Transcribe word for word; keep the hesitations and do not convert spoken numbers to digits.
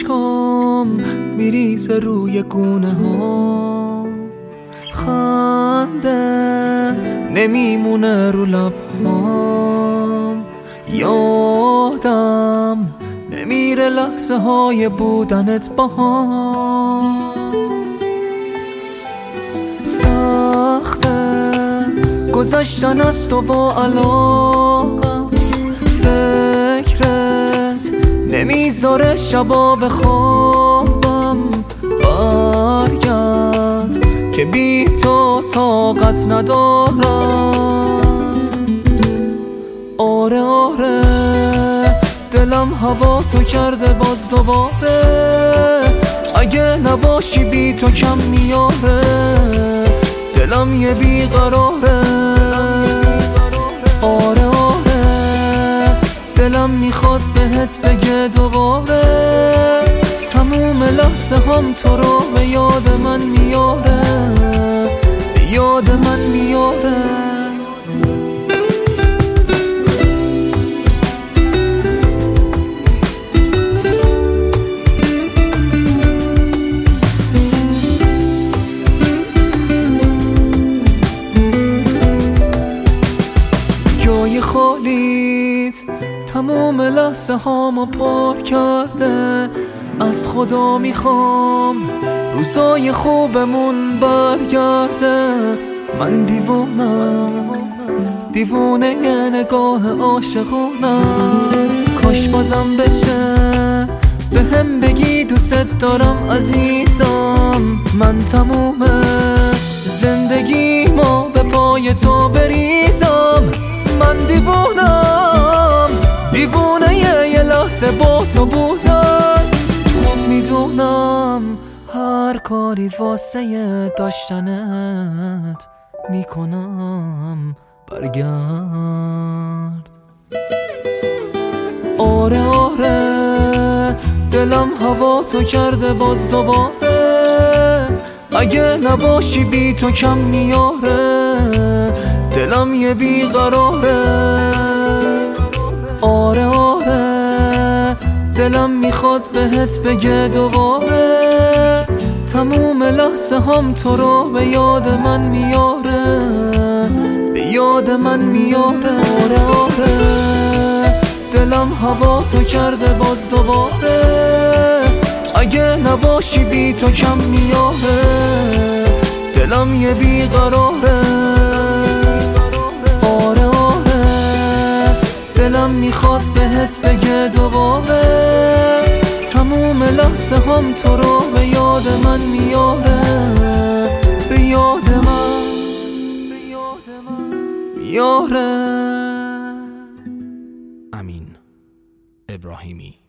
اشکام میریزه روی گونه ها، خنده نمیمونه رو لبهام، یادم نمیره لحظه های بودنت با هم. سخته گذشتن از تو با علاقم، فکرت نمیذاره شبا بخوابم، برگرد که بی تو طاقت ندارم. آره آره دلم هوا تو کرده باز دوباره، اگه نباشی بی تو کم میاره، دلم یه بیقراره. آره آره دلم میخواد بهت بگه دوباره، تموم لحظه هم تو رو به یاد من میاره، به یاد من میاره. جای خالیت تموم لحظه هامو پر کرده، از خدا میخوام روزای خوبمون برگرده. من دیوونم دیوونه یه نگاه عاشقونم، کاش بازم بشه به هم بگی دوست دارم عزیزم. من تموم زندگی ما به پای تو بریزم، من دیوونم دیوونه یه لحظه با تو بودن. خود میدونم هر کاری واسه داشتنت میکنم، برگرد. آره آره دلم هوا تو کرده باز دوباره، اگه نباشی بی تو کم میاره، دلم یه بیقراره. آره آره دلم میخواد بهت بگه دوباره، تموم لحظه هم تو رو به یاد من میاره، به یاد من میاره. آره آره دلم هوا تو کرده باز دوباره، اگه نباشی بی تو کم میاره، دلم یه بیقراره. آره آره دلم میخواد بهت بگه دوباره، تموم لحظه هم تو رو به یاد من میاره، به یاد من میاره. امین ابراهیمی.